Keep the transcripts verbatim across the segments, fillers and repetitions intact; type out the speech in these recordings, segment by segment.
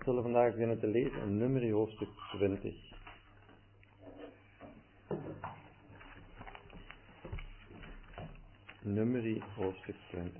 zullen vandaag beginnen te lezen in Numeri hoofdstuk twintig. Numeri hoofdstuk twintig.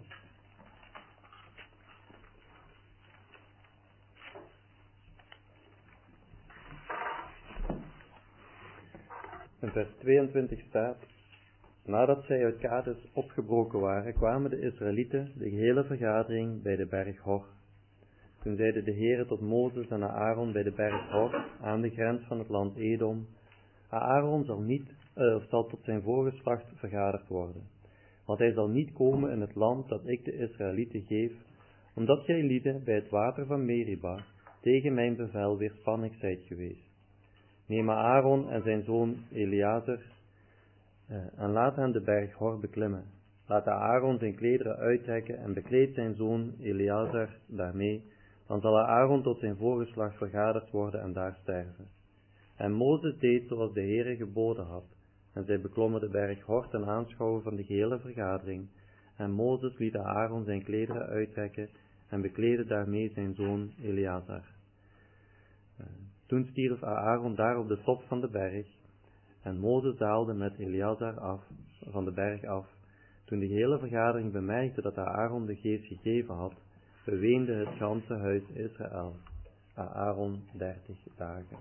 In vers tweeëntwintig staat: nadat zij uit Kades opgebroken waren, kwamen de Israëlieten, de gehele vergadering, bij de berg Hor. Toen zeide de Heere tot Mozes en Aaron bij de berg Hor, aan de grens van het land Edom: Aaron zal niet, uh, of zal tot zijn voorgeslacht vergaderd worden, want hij zal niet komen in het land dat ik de Israëlieten geef, omdat jij lieden bij het water van Meriba tegen mijn bevel weerspannig zijt geweest. Neem Aaron en zijn zoon Eleazar uh, en laat hen de berg Hor beklimmen. Laat Aaron zijn klederen uittrekken en bekleed zijn zoon Eleazar daarmee, dan zal Aaron tot zijn voorgeslacht vergaderd worden en daar sterven. En Mozes deed zoals de Heere geboden had, en zij beklommen de berg Hor ten aanschouwen van de gehele vergadering, en Mozes liet Aaron zijn klederen uittrekken en bekleedde daarmee zijn zoon Eleazar. Uh, toen stierf Aaron daar op de top van de berg, en Mozes daalde met Eleazar af, van de berg af. Toen de gehele vergadering bemerkte dat Aaron de geest gegeven had, beweende het ganse huis Israël, Aaron dertig dagen.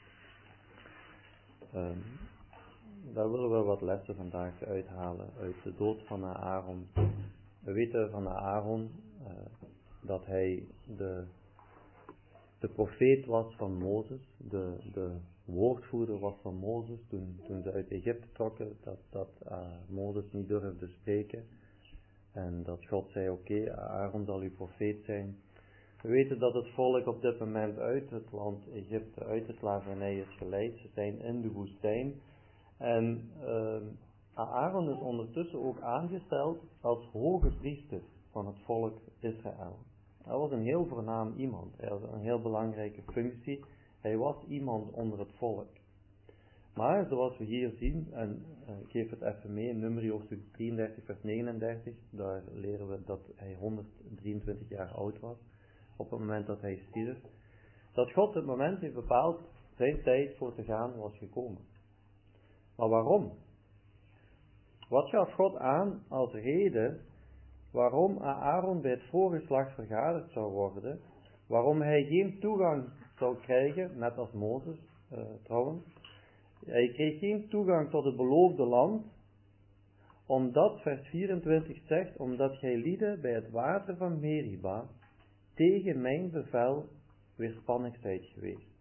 Um, daar willen we wat lessen vandaag uithalen uit de dood van Aaron. We weten van Aaron uh, dat hij de, de profeet was van Mozes, de, de woordvoerder was van Mozes toen, toen ze uit Egypte trokken, dat, dat uh, Mozes niet durfde spreken. En dat God zei: oké, okay, Aaron zal uw profeet zijn. We weten dat het volk op dit moment uit het land Egypte, uit de slavernij is geleid. Ze zijn in de woestijn. En uh, Aaron is ondertussen ook aangesteld als hoge priester van het volk Israël. Hij was een heel voornaam iemand. Hij had een heel belangrijke functie. Hij was iemand onder het volk. Maar zoals we hier zien, en uh, ik geef het even mee, in Numeri hoofdstuk drieëndertig vers negenendertig, daar leren we dat hij honderddrieëntwintig jaar oud was, op het moment dat hij stierf, dat God het moment heeft bepaald, zijn tijd voor te gaan was gekomen. Maar waarom? Wat gaf God aan als reden waarom Aaron bij het voorgeslacht vergaderd zou worden, waarom hij geen toegang zou krijgen, net als Mozes uh, trouwens. Hij kreeg geen toegang tot het beloofde land, omdat vers vierentwintig zegt: omdat gij lieden bij het water van Meriba tegen mijn bevel weerspannig zijt geweest.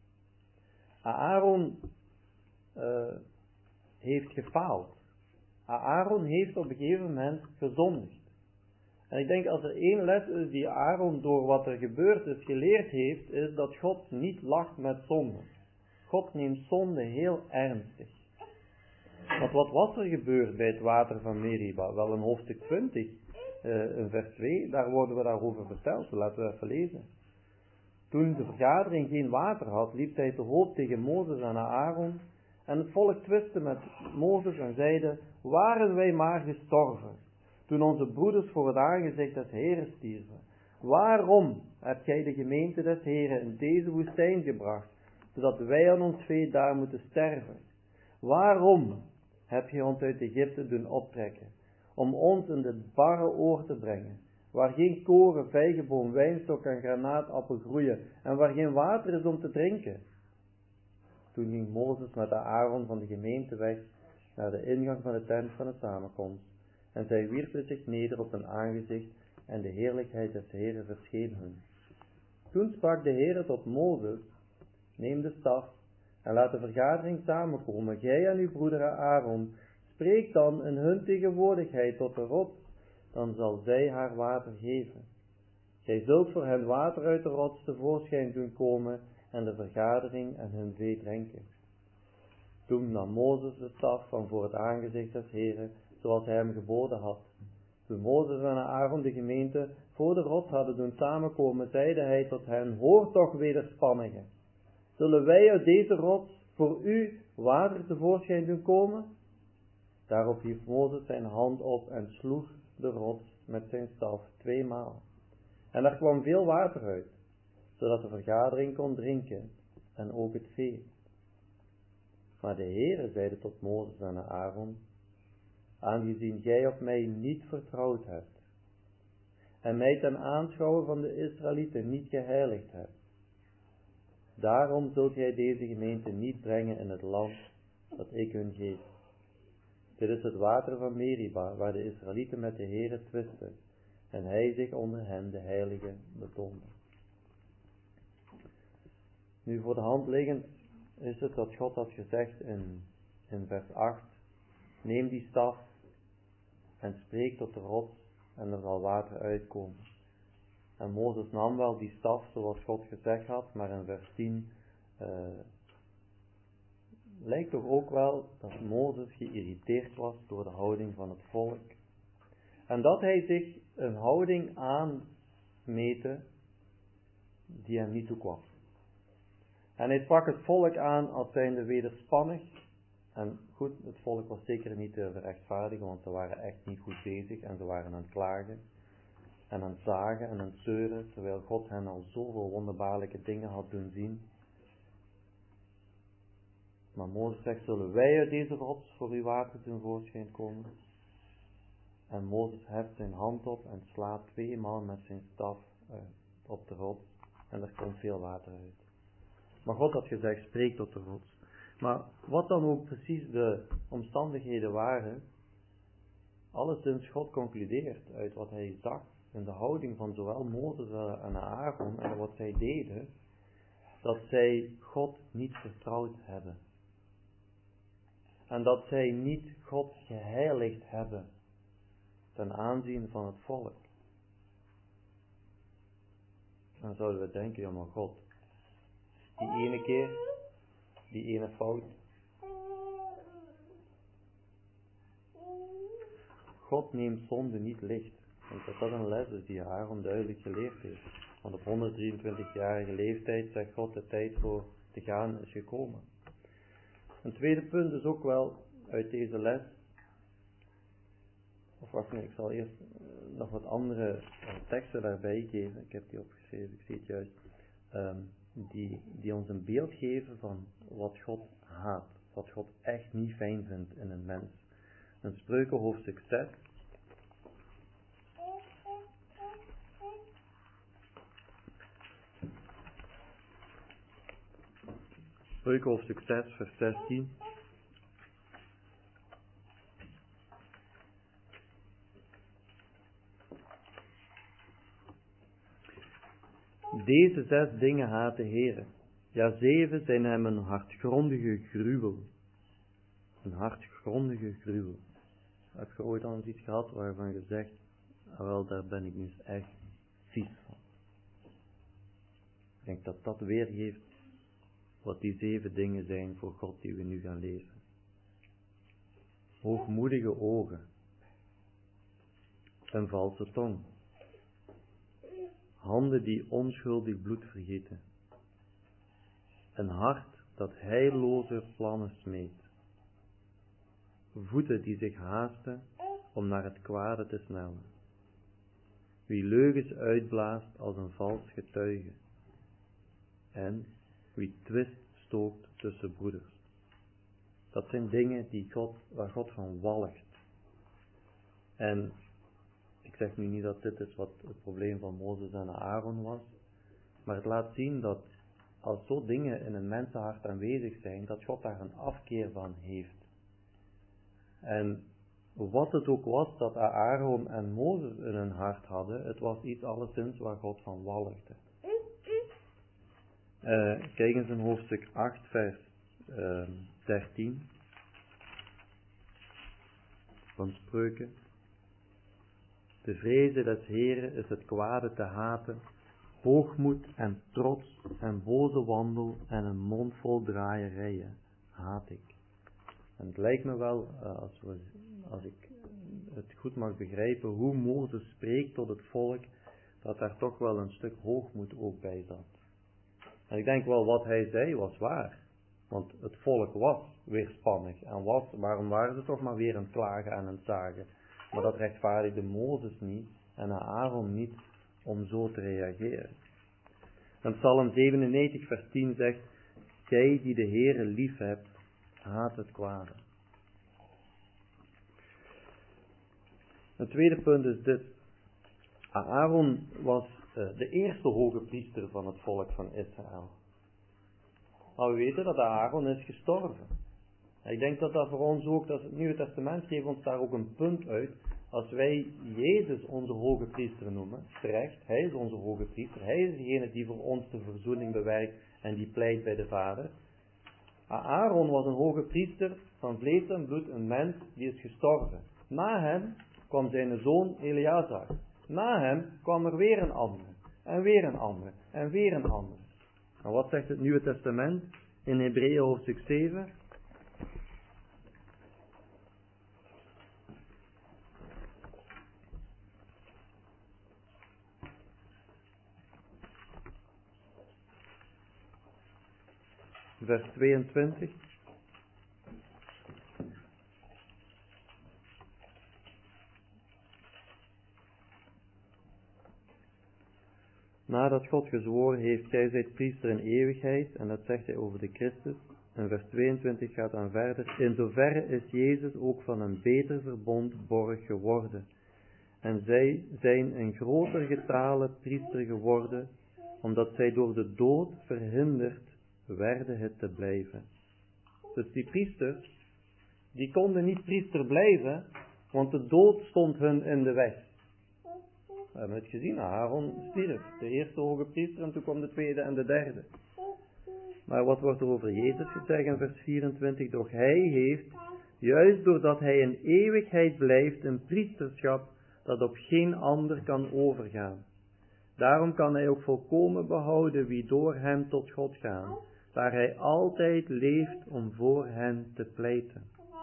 Aaron uh, heeft gefaald. Aaron heeft op een gegeven moment gezondigd. En ik denk als er één les is die Aaron door wat er gebeurd is geleerd heeft, is dat God niet lacht met zonde. God neemt zonde heel ernstig. Want wat was er gebeurd bij het water van Meriba? Wel in hoofdstuk twintig, uh, in vers twee, daar worden we daarover verteld. Laten we even lezen. Toen de vergadering geen water had, liep hij te hoop tegen Mozes en Aaron. En het volk twistte met Mozes en zeide: waren wij maar gestorven, toen onze broeders voor het aangezicht des Heeren stierven. Waarom hebt gij de gemeente des Heeren in deze woestijn gebracht, zodat wij aan ons vee daar moeten sterven? Waarom heb je ons uit Egypte doen optrekken, om ons in dit barre oor te brengen, waar geen koren, vijgenboom, wijnstok en granaatappel groeien, en waar geen water is om te drinken? Toen ging Mozes met de Aaron van de gemeente weg, naar de ingang van de tent van de samenkomst, en zij wierpen zich neder op hun aangezicht, en de heerlijkheid des Heeren verscheen hun. Toen sprak de Heere tot Mozes: neem de staf en laat de vergadering samenkomen, gij en uw broeder Aaron. Spreek dan in hun tegenwoordigheid tot de rots, dan zal zij haar water geven. Gij zult voor hen water uit de rots tevoorschijn doen komen, en de vergadering en hun vee drinken. Toen nam Mozes de staf van voor het aangezicht des Heeren, zoals hij hem geboden had. Toen Mozes en Aaron de gemeente voor de rots hadden doen samenkomen, zeide hij tot hen: hoor toch, wederspannigen, zullen wij uit deze rots voor u water tevoorschijn doen komen? Daarop hief Mozes zijn hand op en sloeg de rots met zijn staf tweemaal. En er kwam veel water uit. zodat de vergadering kon drinken en ook het vee. Maar de Heere zeide tot Mozes en Aaron, aangezien gij op mij niet vertrouwd hebt, en mij ten aanschouwen van de Israëlieten niet geheiligd hebt, daarom zult gij deze gemeente niet brengen in het land dat ik hun geef. Dit is het water van Meriba, waar de Israëlieten met de Heere twisten, en hij zich onder hen de heilige betoonde. Nu voor de hand liggend is het dat God had gezegd in, in vers acht, neem die staf en spreek tot de rots en er zal water uitkomen. En Mozes nam wel die staf zoals God gezegd had, maar in vers tien uh, lijkt toch ook wel dat Mozes geïrriteerd was door de houding van het volk. En dat hij zich een houding aanmeette die hem niet toekwam. En hij sprak het volk aan als zijnde wederspannig. En goed, het volk was zeker niet te rechtvaardigen, want ze waren echt niet goed bezig en ze waren aan het klagen en aan het zagen en aan het zeuren, terwijl God hen al zoveel wonderbaarlijke dingen had doen zien. Maar Mozes zegt, zullen wij uit deze rots voor uw water ten voorschijn komen? En Mozes heft zijn hand op en slaat tweemaal met zijn staf uh, op de rots en er komt veel water uit. Maar God had gezegd, spreek tot de rots. Maar wat dan ook precies de omstandigheden waren, alleszins God concludeert uit wat hij zag in de houding van zowel Mozes en Aaron en wat zij deden, dat zij God niet vertrouwd hebben. En dat zij niet God geheiligd hebben ten aanzien van het volk. Dan zouden we denken, ja maar God, die ene keer, die ene fout. God neemt zonde niet licht. Want dat dat een les is die Aaron duidelijk geleerd heeft. Want op honderddrieëntwintigjarige leeftijd zegt God, de tijd voor te gaan is gekomen. Een tweede punt is ook wel uit deze les. Of wacht, nee, ik zal eerst nog wat andere teksten daarbij geven. Ik heb die opgeschreven, ik zie het juist. Um, die, die ons een beeld geven van wat God haat. Wat God echt niet fijn vindt in een mens. Een Spreuken hoofdstuk zes. Spreuken hoofdstuk zes, vers zestien. Deze zes dingen haat de Heere. Ja, zeven zijn hem een hartgrondige gruwel. Een hartgrondige gruwel. Heb je ooit al eens iets gehad waarvan je zegt, ah wel, daar ben ik nu echt vies van. Ik denk dat dat weergeeft wat die zeven dingen zijn voor God die we nu gaan lezen. Hoogmoedige ogen. Een valse tong. Handen die onschuldig bloed vergieten. Een hart dat heilloze plannen smeedt. Voeten die zich haasten om naar het kwade te snellen. Wie leugens uitblaast als een vals getuige. En wie twist stookt tussen broeders. Dat zijn dingen die God, waar God van walgt. En ik zeg nu niet dat dit is wat het probleem van Mozes en Aaron was. Maar het laat zien dat als zo dingen in een mensenhart aanwezig zijn, dat God daar een afkeer van heeft. En wat het ook was dat Aaron en Mozes in hun hart hadden, het was iets alleszins waar God van walgde. Uh, kijk eens in hoofdstuk acht, vers uh, dertien van Spreuken. De vreze des Heeren is het kwade te haten, hoogmoed en trots en boze wandel en een mond vol draaierijen haat ik. En het lijkt me wel, uh, als, we, als ik het goed mag begrijpen, hoe Mozes spreekt tot het volk, dat daar toch wel een stuk hoogmoed ook bij zat. En ik denk wel, wat hij zei was waar. Want het volk was weerspannig. En was, waarom waren ze toch maar weer aan het klagen en aan het zagen? Maar dat rechtvaardigde Mozes niet en Aaron niet om zo te reageren. En Psalm zevenennegentig vers tien zegt, gij die de Heere lief hebt, haat het kwade. Het tweede punt is dit. Aaron was uh, de eerste hoge priester van het volk van Israël. Maar we weten dat Aaron is gestorven. Ik denk dat dat voor ons ook, dat het Nieuwe Testament geeft ons daar ook een punt uit. Als wij Jezus onze hoge priester noemen, terecht, hij is onze hoge priester. Hij is degene die voor ons de verzoening bewerkt en die pleit bij de Vader. Aaron was een hoge priester van vlees en bloed, een mens die is gestorven. Na hem kwam zijn zoon Eleazar. Na hem kwam er weer een andere, en weer een andere, en weer een andere. En wat zegt het Nieuwe Testament in Hebreeën hoofdstuk zeven? Vers tweeëntwintig. Nadat God gezworen heeft, gij zijt priester in eeuwigheid, en dat zegt hij over de Christus. En vers tweeëntwintig gaat dan verder. In zoverre is Jezus ook van een beter verbond borg geworden. En zij zijn een groter getale priester geworden, omdat zij door de dood verhinderd werden het te blijven. Dus die priesters, die konden niet priester blijven, want de dood stond hun in de weg. We hebben het gezien, Aaron stierf, de eerste hoge priester, en toen kwam de tweede en de derde. Maar wat wordt er over Jezus gezegd in vers vierentwintig? Doch hij heeft, juist doordat hij in eeuwigheid blijft, een priesterschap dat op geen ander kan overgaan. Daarom kan hij ook volkomen behouden wie door hem tot God gaan, waar hij altijd leeft om voor hen te pleiten.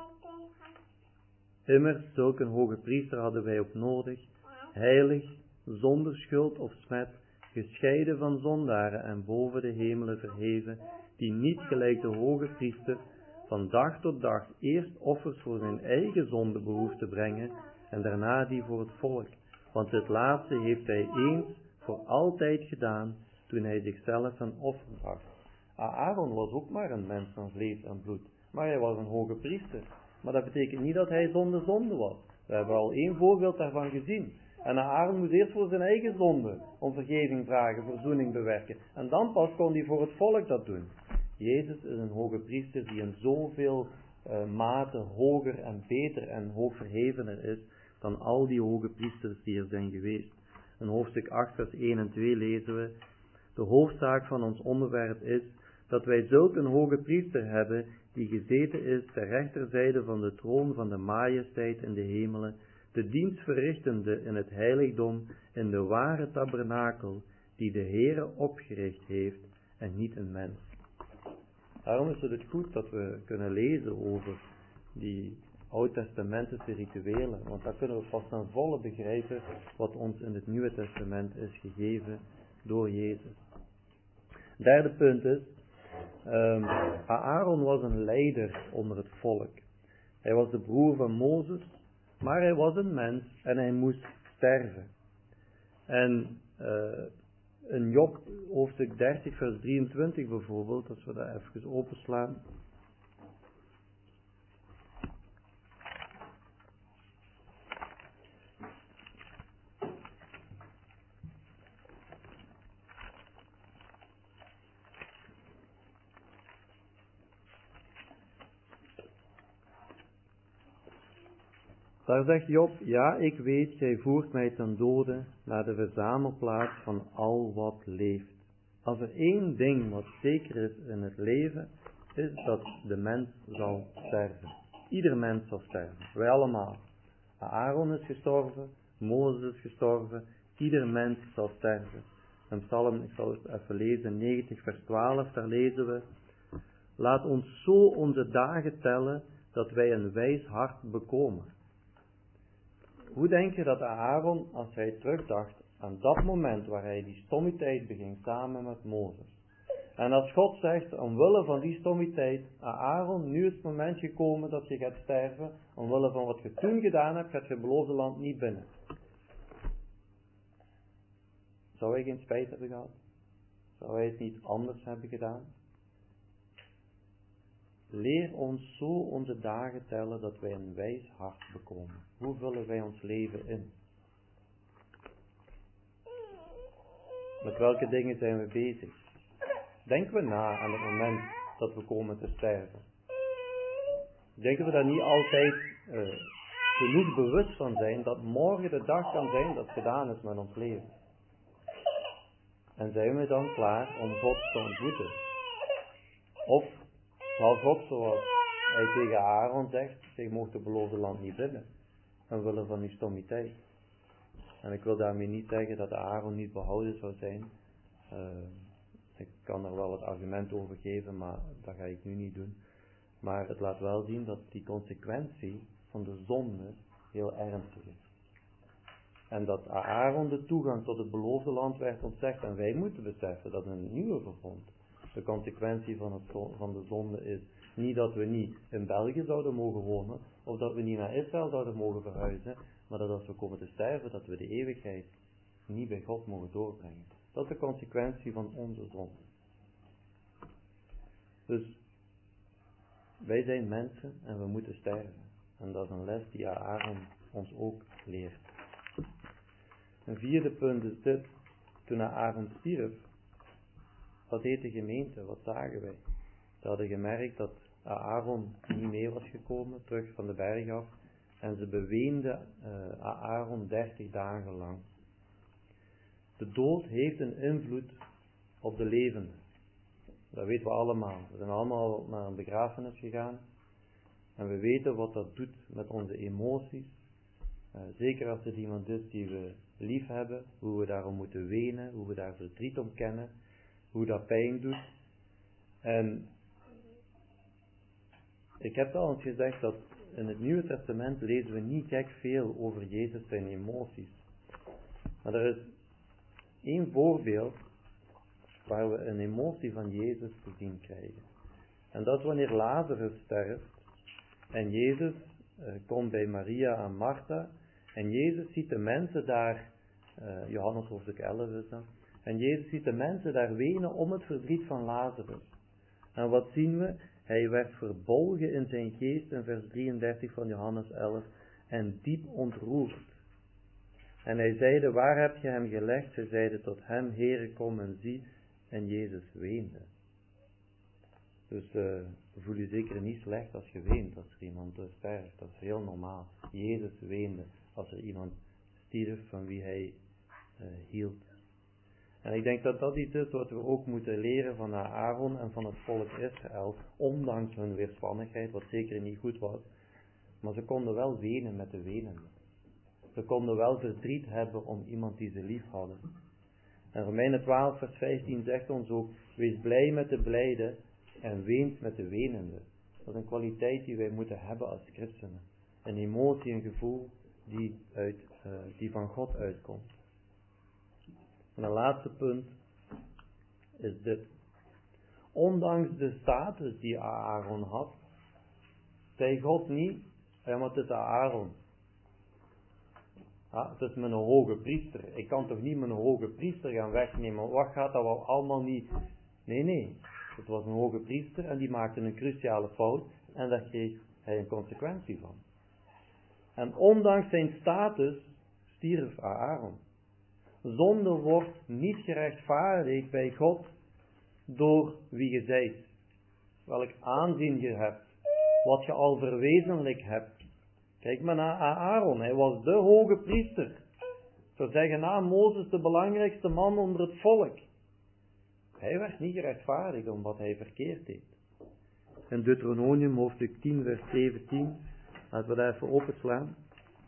Immers, zulk een hoge priester hadden wij ook nodig, heilig, zonder schuld of smet, gescheiden van zondaren en boven de hemelen verheven, die niet gelijk de hoge priester van dag tot dag eerst offers voor zijn eigen zonde behoeft te brengen en daarna die voor het volk. Want dit laatste heeft hij eens voor altijd gedaan toen hij zichzelf een offer bracht. Aaron was ook maar een mens van vlees en bloed, maar hij was een hoge priester. Maar dat betekent niet dat hij zonder zonde was. We hebben al één voorbeeld daarvan gezien. En Aaron moest eerst voor zijn eigen zonde om vergeving vragen, verzoening bewerken. En dan pas kon hij voor het volk dat doen. Jezus is een hoge priester die in zoveel uh, mate hoger en beter en hoogverhevener is dan al die hoge priesters die er zijn geweest. In hoofdstuk acht vers één en twee lezen we: de hoofdzaak van ons onderwerp is dat wij zulk een hoge priester hebben die gezeten is ter rechterzijde van de troon van de majesteit in de hemelen, de dienst verrichtende in het heiligdom in de ware tabernakel die de Heere opgericht heeft en niet een mens. Daarom is het goed dat we kunnen lezen over die oud-testamentische rituelen, want dan kunnen we pas ten volle begrijpen wat ons in het Nieuwe Testament is gegeven door Jezus. Derde punt is, um, Aaron was een leider onder het volk. Hij was de broer van Mozes, maar hij was een mens en hij moest sterven. En uh, in Job hoofdstuk dertig vers drieëntwintig bijvoorbeeld, als we dat even openslaan. Daar zegt Job, ja, ik weet, gij voert mij ten dode naar de verzamelplaats van al wat leeft. Als er één ding wat zeker is in het leven, is dat de mens zal sterven. Ieder mens zal sterven, wij allemaal. Aaron is gestorven, Mozes is gestorven, ieder mens zal sterven. En Psalm, ik zal het even lezen, negentig vers twaalf, daar lezen we: laat ons zo onze dagen tellen, dat wij een wijs hart bekomen. Hoe denk je dat Aaron, als hij terugdacht aan dat moment waar hij die stommiteit beging samen met Mozes. En als God zegt, omwille van die stommiteit, Aaron, nu is het moment gekomen dat je gaat sterven, omwille van wat je toen gedaan hebt, gaat je het beloofde land niet binnen. Zou hij geen spijt hebben gehad? Zou hij het niet anders hebben gedaan? Leer ons zo onze dagen tellen dat wij een wijs hart bekomen. Hoe vullen wij ons leven in? Met welke dingen zijn we bezig? Denken we na aan het moment dat we komen te sterven? Denken we daar niet altijd uh, genoeg bewust van zijn dat morgen de dag kan zijn dat gedaan is met ons leven? En zijn we dan klaar om God te ontmoeten? Of zal God, zoals hij tegen Aaron zegt, zij mocht het beloofde land niet binnen, omwille van die stommiteit. En ik wil daarmee niet zeggen dat Aaron niet behouden zou zijn. Uh, ik kan er wel wat argumenten over geven, maar dat ga ik nu niet doen. Maar het laat wel zien dat die consequentie van de zonde heel ernstig is. En dat Aaron de toegang tot het beloofde land werd ontzegd. En wij moeten beseffen dat in het nieuwe verbond de consequentie van, het, van de zonde is niet dat we niet in België zouden mogen wonen, of dat we niet naar Israël zouden mogen verhuizen, maar dat als we komen te sterven, dat we de eeuwigheid niet bij God mogen doorbrengen. Dat is de consequentie van onze zonde. Dus wij zijn mensen en we moeten sterven. En dat is een les die Aaron ons ook leert. Een vierde punt is dit. Toen Aaron stierf, wat deed de gemeente? Wat zagen wij? Ze hadden gemerkt dat Aaron niet mee was gekomen, terug van de berg af. En ze beweenden uh, Aaron dertig dagen lang. De dood heeft een invloed op de levenden. Dat weten we allemaal. We zijn allemaal naar een begrafenis gegaan. En we weten wat dat doet met onze emoties. Uh, zeker als het iemand is die we lief hebben. Hoe we daarom moeten wenen. Hoe we daar verdriet om kennen. Hoe dat pijn doet. En ik heb al eens gezegd dat in het Nieuwe Testament lezen we niet gek veel over Jezus zijn emoties. Maar er is één voorbeeld waar we een emotie van Jezus te zien krijgen. En dat is wanneer Lazarus sterft en Jezus uh, komt bij Maria en Martha en Jezus ziet de mensen daar, uh, Johannes hoofdstuk elf is dat, en Jezus ziet de mensen daar wenen om het verdriet van Lazarus. En wat zien we? Hij werd verbolgen in zijn geest in vers drieëndertig van Johannes elf en diep ontroerd. En hij zeide, waar heb je hem gelegd? Zij zeiden tot hem, Heere, kom en zie. En Jezus weende. Dus uh, voel je zeker niet slecht als je weent, als er iemand sterft. Dat is heel normaal. Jezus weende als er iemand stierf van wie hij uh, hield. En ik denk dat dat iets is wat we ook moeten leren van Aaron en van het volk Israël, ondanks hun weerspannigheid, wat zeker niet goed was. Maar ze konden wel wenen met de wenenden. Ze konden wel verdriet hebben om iemand die ze lief hadden. En Romeinen twaalf vers vijftien zegt ons ook, wees blij met de blijden en weent met de wenenden. Dat is een kwaliteit die wij moeten hebben als christenen. Een emotie, een gevoel die, uit, uh, die van God uitkomt. En een laatste punt is dit. Ondanks de status die Aaron had, zei God niet, ja, maar het is Aaron. Ja, het is mijn hoge priester. Ik kan toch niet mijn hoge priester gaan wegnemen. Wat gaat dat wel allemaal niet? Nee, nee. Het was een hoge priester en die maakte een cruciale fout. En daar kreeg hij een consequentie van. En ondanks zijn status stierf Aaron. Zonde wordt niet gerechtvaardigd bij God door wie je zijt. Welk aanzien je hebt. Wat je al verwezenlijk hebt. Kijk maar naar Aaron, hij was de hoge priester. Ik zou zeggen, na Mozes de belangrijkste man onder het volk. Hij werd niet gerechtvaardigd om wat hij verkeerd deed. In Deuteronomium hoofdstuk tien vers zeventien, laten we daar even openslaan.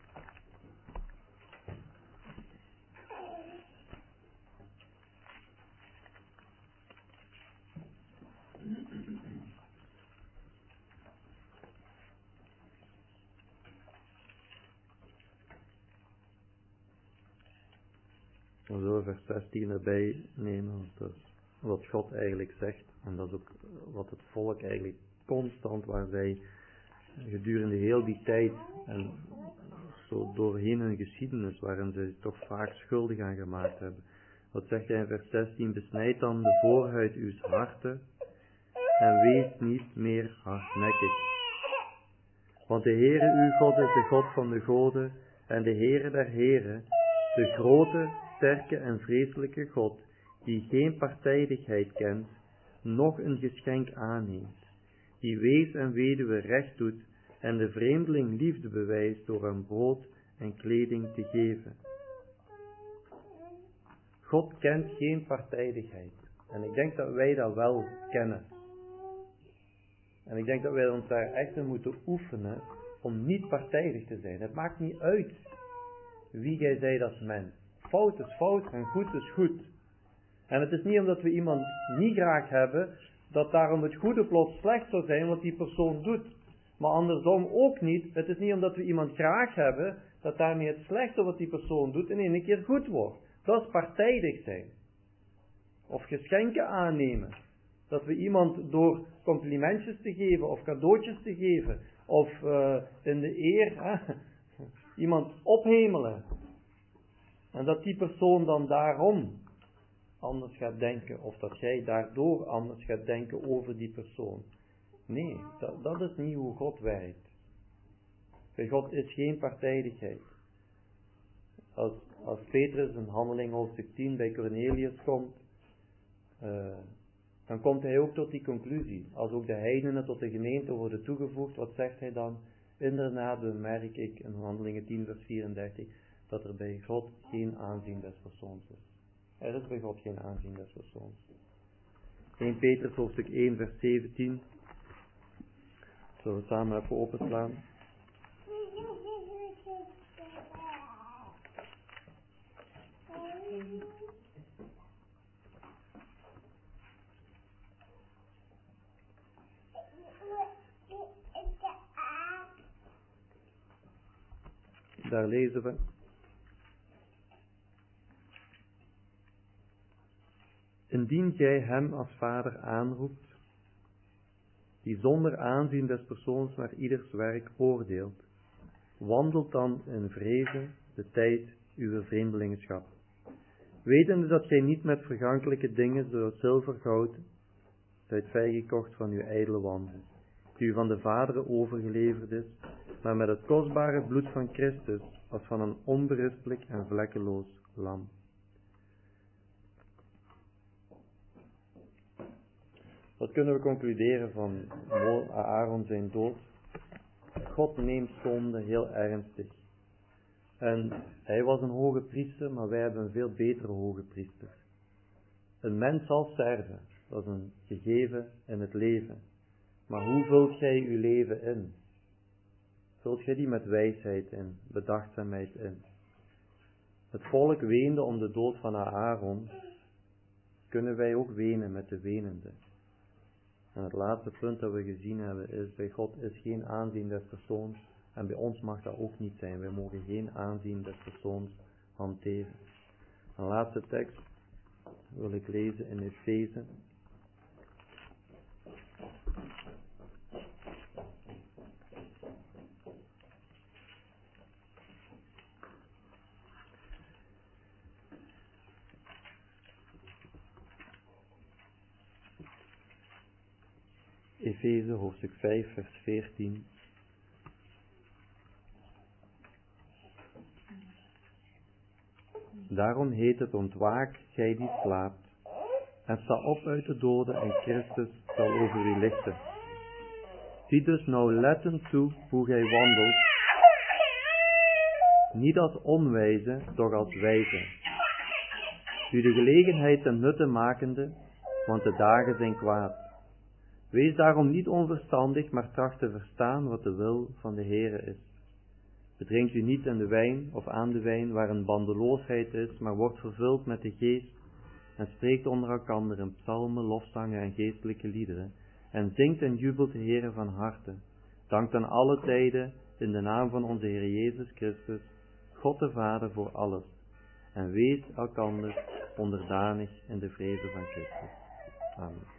We zullen vers zestien erbij nemen, want dat is wat God eigenlijk zegt. En dat is ook wat het volk eigenlijk constant, waar zij gedurende heel die tijd en zo doorheen hun geschiedenis, waarin zij toch vaak schuldig aan gemaakt hebben. Wat zegt hij in vers zestien? Besnijd dan de voorhuid uw harten en wees niet meer hardnekkig. Want de Heere uw God is de God van de goden en de Heere der heren, de grote, sterke en vreselijke God, die geen partijdigheid kent, noch een geschenk aanneemt, die wees en weduwe recht doet en de vreemdeling liefde bewijst door hem brood en kleding te geven. God kent geen partijdigheid. En ik denk dat wij dat wel kennen. En ik denk dat wij ons daar echt in moeten oefenen om niet partijdig te zijn. Het maakt niet uit wie jij zijt als mens. Fout is fout en goed is goed. En het is niet omdat we iemand niet graag hebben, dat daarom het goede plots slecht zou zijn wat die persoon doet. Maar andersom ook niet. Het is niet omdat we iemand graag hebben, dat daarmee het slechte wat die persoon doet in één keer goed wordt. Dat is partijdig zijn. Of geschenken aannemen. Dat we iemand door complimentjes te geven of cadeautjes te geven. Of uh, in de eer hè, iemand ophemelen. En dat die persoon dan daarom anders gaat denken. Of dat jij daardoor anders gaat denken over die persoon. Nee, dat, dat is niet hoe God werkt. Bij God is geen partijdigheid. Als, als Petrus in Handeling hoofdstuk tien bij Cornelius komt, uh, dan komt hij ook tot die conclusie. Als ook de heidenen tot de gemeente worden toegevoegd, wat zegt hij dan? Inderdaad bemerk ik in Handelingen tien vers vierendertig, dat er bij God geen aanzien des persoons is. Er is bij God geen aanzien des persoons. Eerste Petrus hoofdstuk één vers zeventien. Zullen we samen even openslaan. Daar lezen we. Indien gij hem als vader aanroept, die zonder aanzien des persoons naar ieders werk oordeelt, wandelt dan in vrezen de tijd uw vreemdelingenschap. Wetende dat gij niet met vergankelijke dingen zoals zilver, goud, zijt vrijgekocht van uw ijdele wandel, die u van de vaderen overgeleverd is, maar met het kostbare bloed van Christus, als van een onberispelijk en vlekkeloos lam. Wat kunnen we concluderen van Aaron zijn dood? God neemt zonde heel ernstig. En hij was een hoge priester, maar wij hebben een veel betere hoge priester. Een mens zal sterven, dat is een gegeven in het leven. Maar hoe vult jij uw leven in? Vult jij die met wijsheid in, bedachtzaamheid in? Het volk weende om de dood van Aaron. Kunnen wij ook wenen met de wenende? En het laatste punt dat we gezien hebben is, bij God is geen aanzien des persoons. En bij ons mag dat ook niet zijn. Wij mogen geen aanzien des persoons hanteren. Een laatste tekst wil ik lezen in Efeze. Efeze hoofdstuk vijf vers veertien. Daarom heet het ontwaak, gij die slaapt, en sta op uit de doden en Christus zal over u lichten. Zie dus nauwlettend toe hoe gij wandelt, niet als onwijze, doch als wijze, u de gelegenheid ten nutte makende, want de dagen zijn kwaad. Wees daarom niet onverstandig, maar tracht te verstaan wat de wil van de Heere is. Bedrinkt u niet in de wijn of aan de wijn waarin bandeloosheid is, maar wordt vervuld met de geest en spreekt onder elkander in psalmen, lofzangen en geestelijke liederen en zingt en jubelt de Heere van harte. Dankt aan alle tijden in de naam van onze Heer Jezus Christus, God de Vader voor alles. En wees elkander onderdanig in de vrede van Christus. Amen.